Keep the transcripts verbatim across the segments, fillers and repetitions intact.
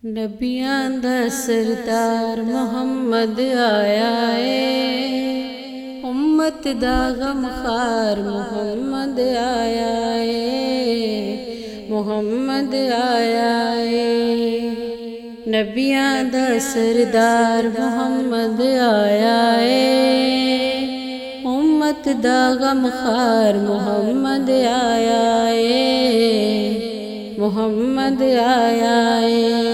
नबियां दा सरदार मुहम्मद आया है, उम्मत दा गमखार मुहम्मद आया है, मुहम्मद आया है। नबियां दा सरदार मुहम्मद आया है, उम्मत दा गमखार मुहम्मद आया है, मुहम्मद आया है।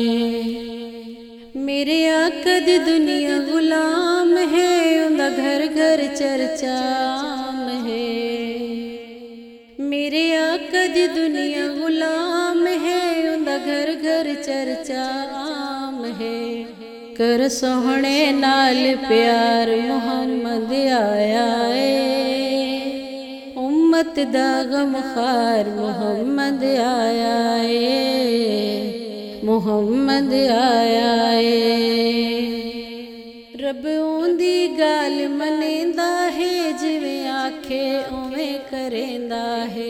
मेरे आका दी दुनिया गुलाम है, उनदा घर घर चर्चा आम है। मेरे आका दी दुनिया गुलाम है, उनदा घर घर चर्चा आम है। कर सोहणे नाल प्यार मुहम्मद आया है, उम्मत दा गमखार मुहम्मद आया है, मुहम्मद आया है। रब उंदी गाल मनेंदा है, जिवें आखे उवें करेंदा है।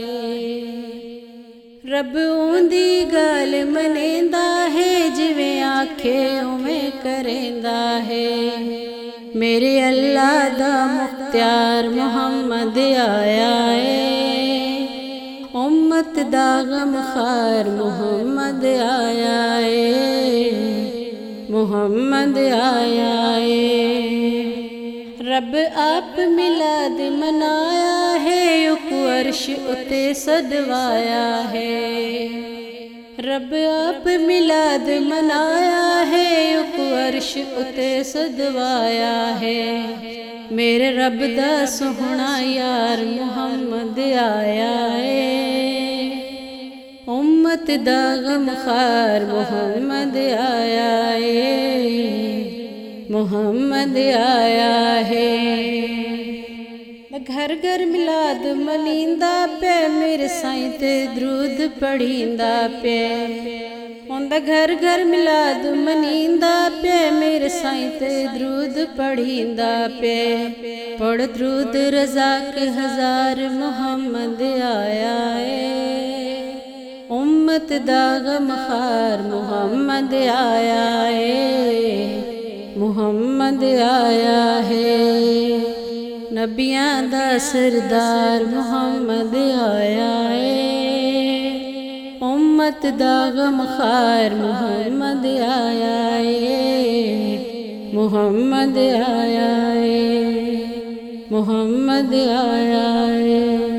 रब उंदी गाल मनेंदा है, जिवें आखे उवें करेंदा है। मेरे अल्लाह दा मुख्तार मुहम्मद आया है, उम्मत दा गमखार मुहम्मद आया है, मुहम्मद आया है। रब आप मिलाद मनाया है, उक अर्श उते सदवाया है। रब आप मिलाद मनाया है, उक अर्श उते सदवाया है। मेरे रब दा सोहना यार मुहम्मद आया है, उम्मत दा गमखार मुहम्मद आया है, मुहम्मद आया है। घर घर मिलाद मनींदा पे, मेरे साईं ते दरूद पढ़ींदा पे। उंदा घर घर मिलाद मनींदा पे, मेरे साईं ते दरूद पढ़ींदा पे। पढ़ दरूद रज़ाक हजार मुहम्मद आया है, उम्मत दा गमखार मुहम्मद आया है, मुहम्मद आया है। नबियां दा सरदार मुहम्मद आया है, उम्मत दा गमखार मुहम्मद आया है, मुहम्मद आया है, मुहम्मद आया है।